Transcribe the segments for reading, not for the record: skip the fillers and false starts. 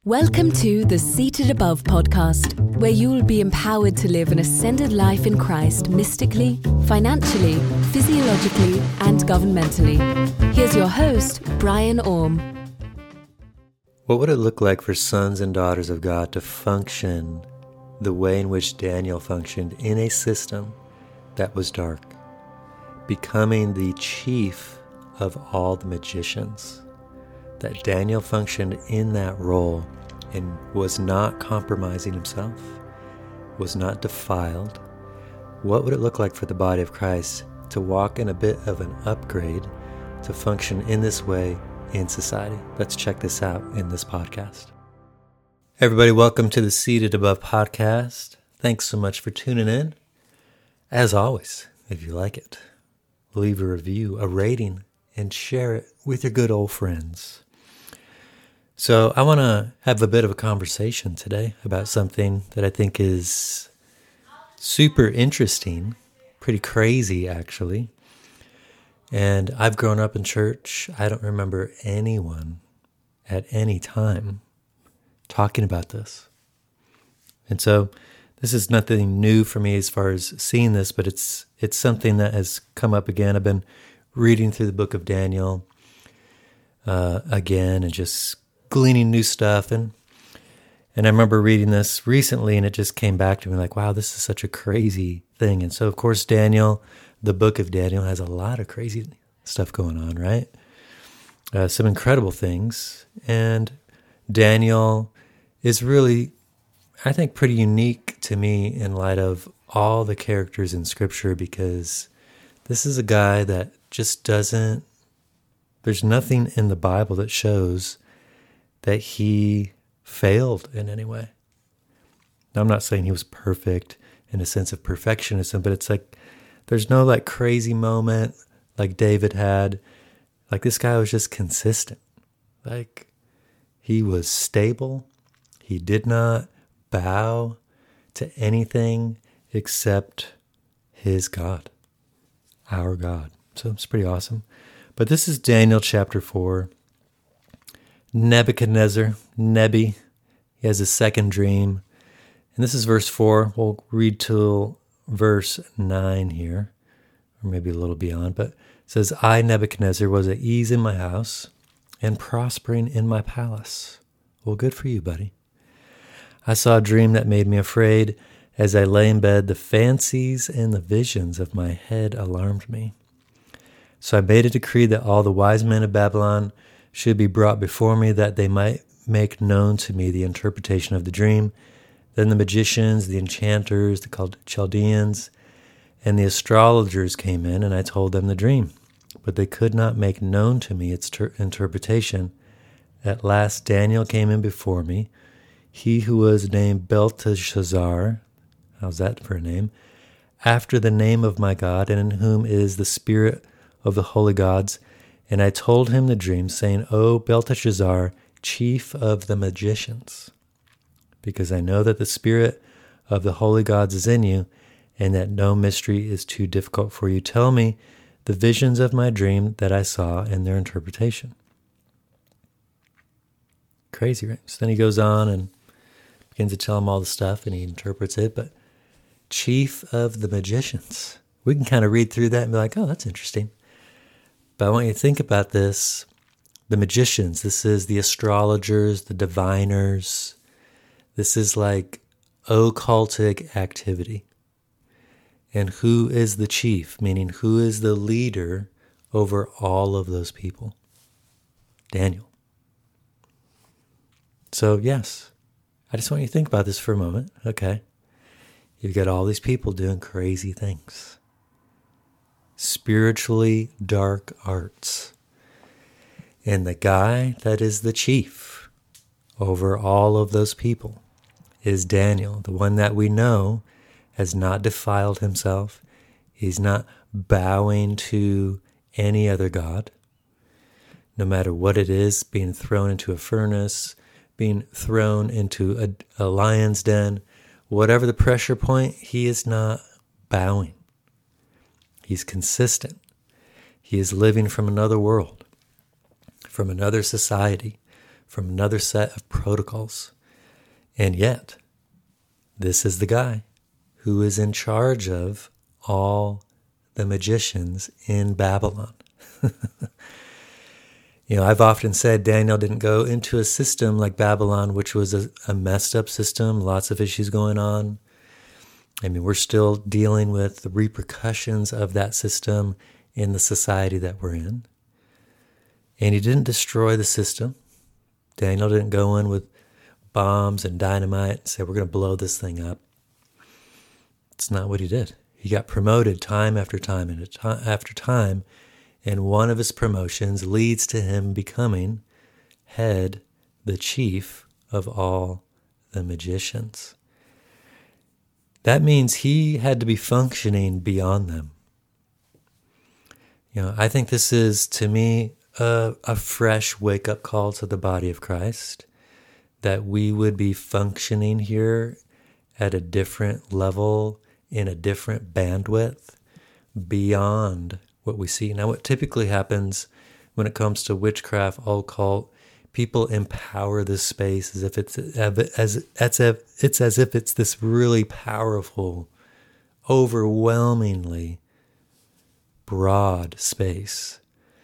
Welcome to the Seated Above podcast, where you will be empowered to live an ascended life in Christ mystically, financially, physiologically, and governmentally. Here's your host, Brian Orme. What would it look like for sons and daughters of God to function the way in which Daniel functioned in a system that was dark, becoming the chief of all the magicians? That Daniel functioned in that role and was not compromising himself, was not defiled. What would it look like for the body of Christ to walk in a bit of an upgrade to function in this way in society? Let's check this out in this podcast. Everybody, welcome to the Seated Above podcast. Thanks so much for tuning in. As always, if you like it, leave a review, a rating, and share it with your good old friends. So I want to have a bit of a conversation today about something that I think is super interesting, pretty crazy actually. And I've grown up in church. I don't remember anyone at any time talking about this. And so this is nothing new for me as far as seeing this, but it's something that has come up again. I've been reading through the book of Daniel again and just gleaning new stuff. And I remember reading this recently and it just came back to me like, wow, this is such a crazy thing. And so, of course, Daniel, the book of Daniel has a lot of crazy stuff going on, right? Some incredible things. And Daniel is really, I think, pretty unique to me in light of all the characters in Scripture, because this is a guy that just doesn't, there's nothing in the Bible that shows that he failed in any way. Now, I'm not saying he was perfect in a sense of perfectionism, but it's like there's no like crazy moment like David had. Like this guy was just consistent. Like he was stable. He did not bow to anything except his God, our God. So it's pretty awesome. But this is Daniel chapter 4. Nebuchadnezzar, Nebi, he has a second dream. And this is verse 4. We'll read till verse 9 here, or maybe a little beyond. But it says, I, Nebuchadnezzar, was at ease in my house and prospering in my palace. Well, good for you, buddy. I saw a dream that made me afraid. As I lay in bed, the fancies and the visions of my head alarmed me. So I made a decree that all the wise men of Babylon should be brought before me, that they might make known to me the interpretation of the dream. Then the magicians, the enchanters, the Chaldeans, and the astrologers came in, and I told them the dream. But they could not make known to me its interpretation. At last Daniel came in before me, he who was named Belteshazzar, how's that for a name, after the name of my God, and in whom is the spirit of the holy gods. And I told him the dream, saying, O Belteshazzar, chief of the magicians, because I know that the spirit of the holy gods is in you, and that no mystery is too difficult for you. Tell me the visions of my dream that I saw and their interpretation. Crazy, right? So then he goes on and begins to tell him all the stuff, and he interprets it. But chief of the magicians, we can kind of read through that and be like, oh, that's interesting. But I want you to think about this. The magicians, this is the astrologers, the diviners. This is like occultic activity. And who is the chief? Meaning, who is the leader over all of those people? Daniel. So, yes, I just want you to think about this for a moment. Okay. You've got all these people doing crazy things. Spiritually dark arts. And the guy that is the chief over all of those people is Daniel, the one that we know has not defiled himself. He's not bowing to any other god. No matter what it is, being thrown into a furnace, being thrown into a lion's den, whatever the pressure point, he is not bowing. He's consistent. He is living from another world, from another society, from another set of protocols. And yet, this is the guy who is in charge of all the magicians in Babylon. I've often said Daniel didn't go into a system like Babylon, which was a messed up system, lots of issues going on. We're still dealing with the repercussions of that system in the society that we're in. And he didn't destroy the system. Daniel didn't go in with bombs and dynamite and say, we're going to blow this thing up. It's not what he did. He got promoted time after time after time, and one of his promotions leads to him becoming head, the chief of all the magicians. That means he had to be functioning beyond them. I think this is, to me, a fresh wake-up call to the body of Christ, that we would be functioning here at a different level, in a different bandwidth, beyond what we see. Now, what typically happens when it comes to witchcraft, occult, people empower this space as if it's this really powerful, overwhelmingly broad space.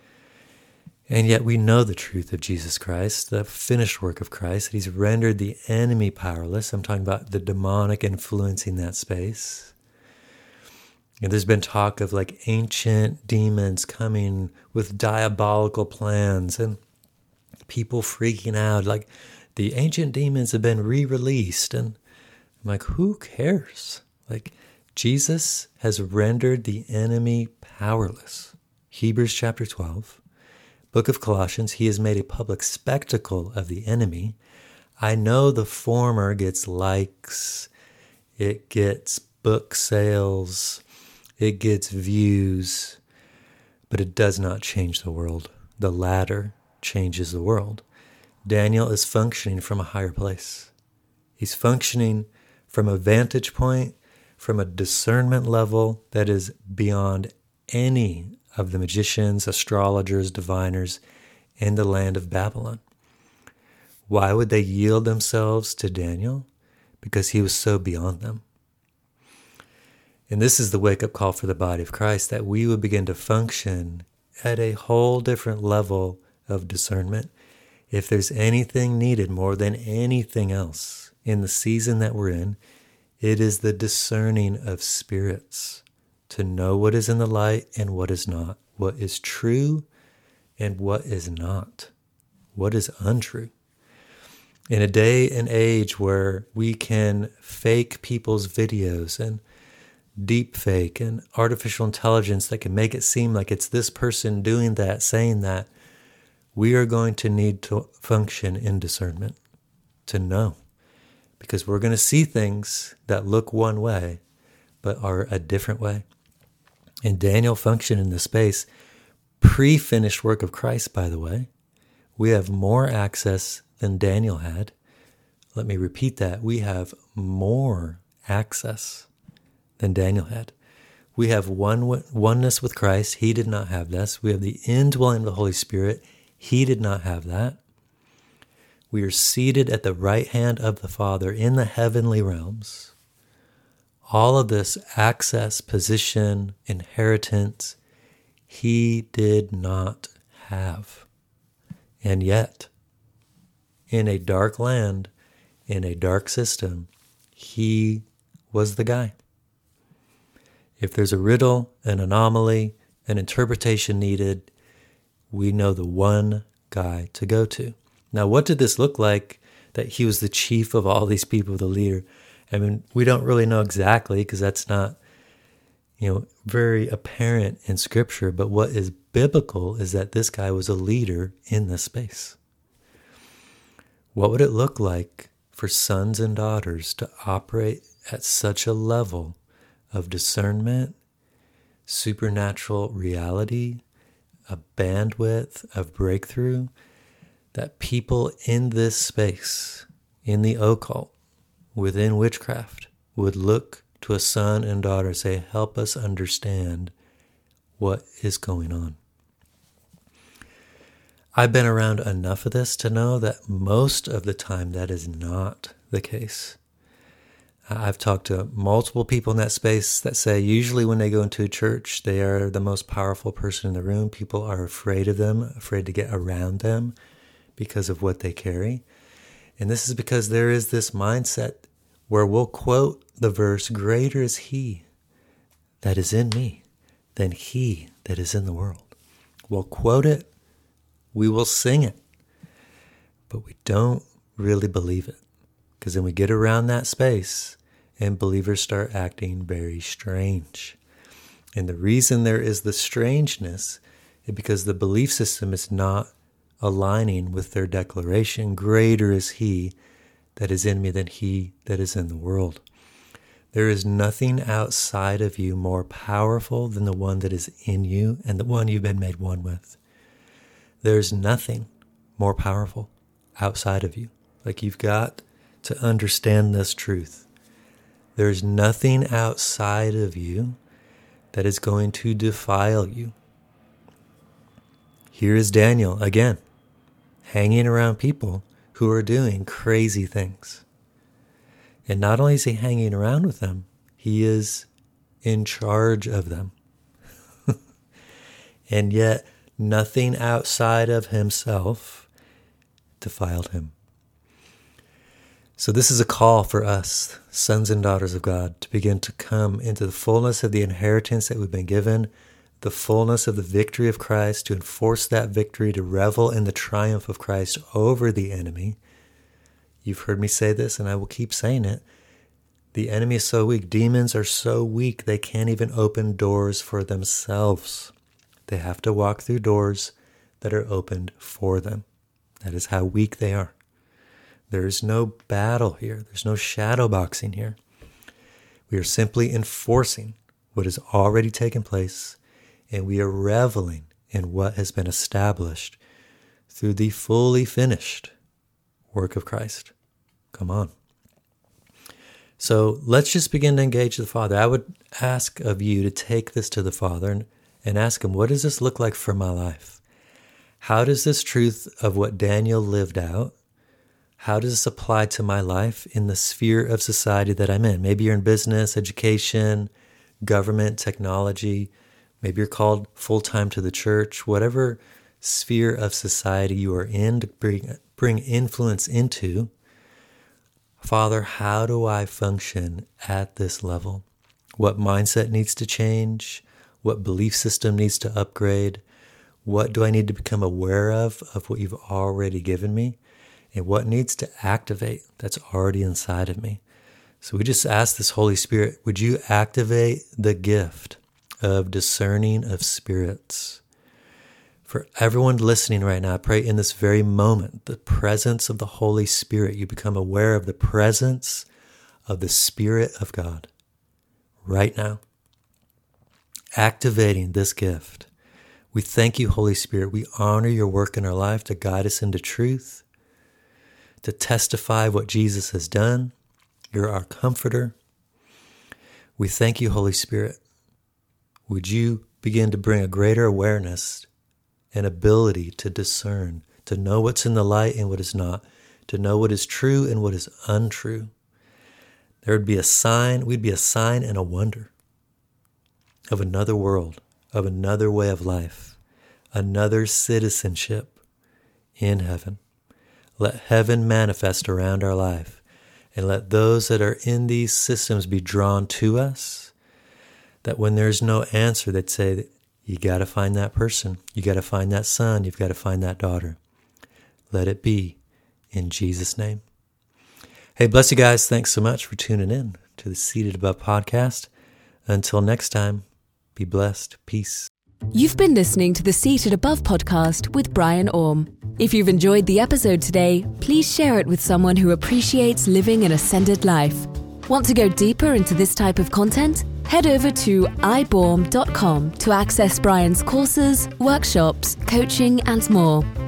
And yet we know the truth of Jesus Christ, the finished work of Christ, that he's rendered the enemy powerless. I'm talking about the demonic influencing that space. There's been talk of like ancient demons coming with diabolical plans and people freaking out, like the ancient demons have been re-released. And I'm like, who cares? Like, Jesus has rendered the enemy powerless. Hebrews chapter 12. Book of Colossians, he has made a public spectacle of the enemy. I know the former gets likes, it gets book sales, it gets views, but it does not change the world. The latter changes the world. Daniel is functioning from a higher place. He's functioning from a vantage point, from a discernment level that is beyond any of the magicians, astrologers, diviners in the land of Babylon. Why would they yield themselves to Daniel? Because he was so beyond them. And this is the wake-up call for the body of Christ, that we would begin to function at a whole different level of discernment. If there's anything needed more than anything else in the season that we're in, it is the discerning of spirits, to know what is in the light and what is not, what is true and what is not, what is untrue. In a day and age where we can fake people's videos and deep fake and artificial intelligence that can make it seem like it's this person doing that, saying that, we are going to need to function in discernment, to know, because we're going to see things that look one way but are a different way. And Daniel functioned in this space, pre-finished work of Christ, by the way. We have more access than Daniel had. Let me repeat that. We have more access than Daniel had. We have oneness with Christ. He did not have this. We have the indwelling of the Holy Spirit. He did not have that. We are seated at the right hand of the Father in the heavenly realms. All of this access, position, inheritance, he did not have. And yet, in a dark land, in a dark system, he was the guy. If there's a riddle, an anomaly, an interpretation needed, we know the one guy to go to. Now, what did this look like that he was the chief of all these people, the leader? We don't really know exactly because that's not, very apparent in Scripture. But what is biblical is that this guy was a leader in this space. What would it look like for sons and daughters to operate at such a level of discernment, supernatural reality, a bandwidth of breakthrough, that people in this space, in the occult, within witchcraft, would look to a son and daughter and say, help us understand what is going on. I've been around enough of this to know that most of the time that is not the case. I've talked to multiple people in that space that say usually when they go into a church, they are the most powerful person in the room. People are afraid of them, afraid to get around them because of what they carry. And this is because there is this mindset where we'll quote the verse, "Greater is he that is in me than he that is in the world." We'll quote it, we will sing it, but we don't really believe it. Because then we get around that space and believers start acting very strange. And the reason there is the strangeness is because the belief system is not aligning with their declaration, "Greater is he that is in me than he that is in the world." There is nothing outside of you more powerful than the one that is in you and the one you've been made one with. There's nothing more powerful outside of you. Like, you've got to understand this truth. There's nothing outside of you that is going to defile you. Here is Daniel again, hanging around people who are doing crazy things. And not only is he hanging around with them, he is in charge of them. And yet, nothing outside of himself defiled him. So this is a call for us, sons and daughters of God, to begin to come into the fullness of the inheritance that we've been given, the fullness of the victory of Christ, to enforce that victory, to revel in the triumph of Christ over the enemy. You've heard me say this, and I will keep saying it. The enemy is so weak. Demons are so weak, they can't even open doors for themselves. They have to walk through doors that are opened for them. That is how weak they are. There is no battle here. There's no shadow boxing here. We are simply enforcing what has already taken place, and we are reveling in what has been established through the fully finished work of Christ. Come on. So let's just begin to engage the Father. I would ask of you to take this to the Father and ask him, what does this look like for my life? How does this truth of what Daniel lived out, how does this apply to my life in the sphere of society that I'm in? Maybe you're in business, education, government, technology. Maybe you're called full-time to the church. Whatever sphere of society you are in to bring influence into, Father, how do I function at this level? What mindset needs to change? What belief system needs to upgrade? What do I need to become aware of what you've already given me? And what needs to activate that's already inside of me? So we just ask this Holy Spirit, would you activate the gift of discerning of spirits? For everyone listening right now, I pray in this very moment, the presence of the Holy Spirit, you become aware of the presence of the Spirit of God right now, activating this gift. We thank you, Holy Spirit. We honor your work in our life to guide us into truth, to testify what Jesus has done. You're our comforter. We thank you, Holy Spirit. Would you begin to bring a greater awareness and ability to discern, to know what's in the light and what is not, to know what is true and what is untrue. There would be a sign, we'd be a sign and a wonder of another world, of another way of life, another citizenship in heaven. Let heaven manifest around our life, and let those that are in these systems be drawn to us, that when there's no answer, they'd say, you got to find that person. You got to find that son. You've got to find that daughter. Let it be in Jesus' name. Hey, bless you guys. Thanks so much for tuning in to the Seated Above podcast. Until next time, be blessed. Peace. You've been listening to the Seated Above podcast with Brian Orme. If you've enjoyed the episode today, please share it with someone who appreciates living an ascended life. Want to go deeper into this type of content? Head over to iborm.com to access Brian's courses, workshops, coaching, and more.